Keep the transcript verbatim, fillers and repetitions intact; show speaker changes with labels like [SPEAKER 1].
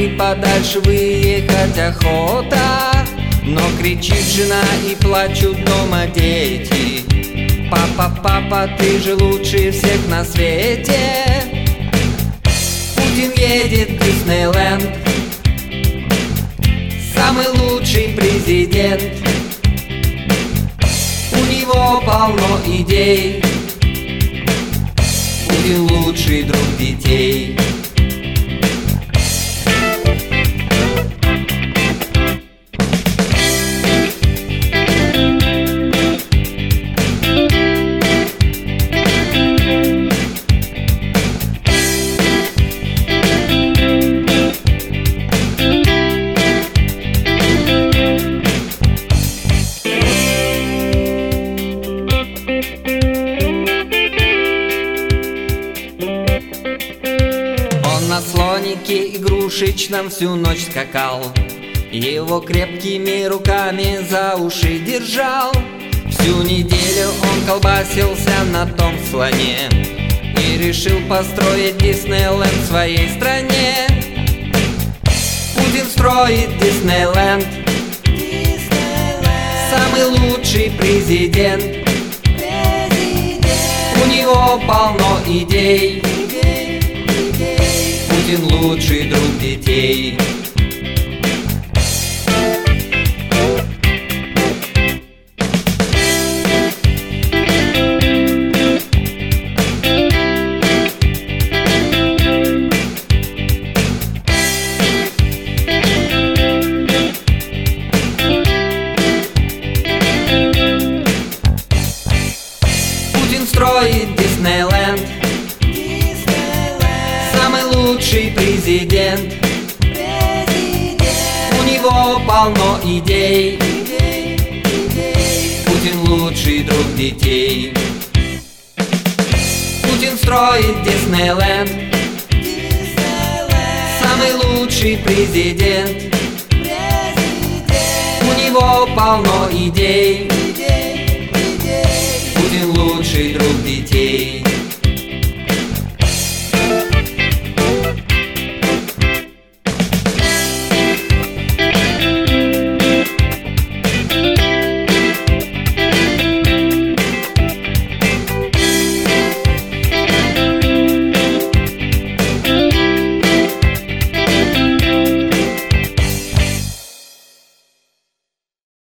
[SPEAKER 1] и подальше выехать охота. Но кричит жена и плачут дома дети: папа, папа, ты же лучший всех на свете. Путин едет в Диснейленд, самый лучший президент. У него полно идей, Путин лучший друг детей. На слонике игрушечном всю ночь скакал, его крепкими руками за уши держал. Всю неделю он колбасился на том слоне и решил построить Диснейленд в своей стране. Путин строит Диснейленд, самый лучший президент. У него полно идей, Путин лучший друг детей. Путин строит Диснейленд, самый лучший президент. У него полно идей, Путин лучший друг детей. Путин строит Диснейленд, самый лучший президент. У него полно идей, Путин лучший друг детей.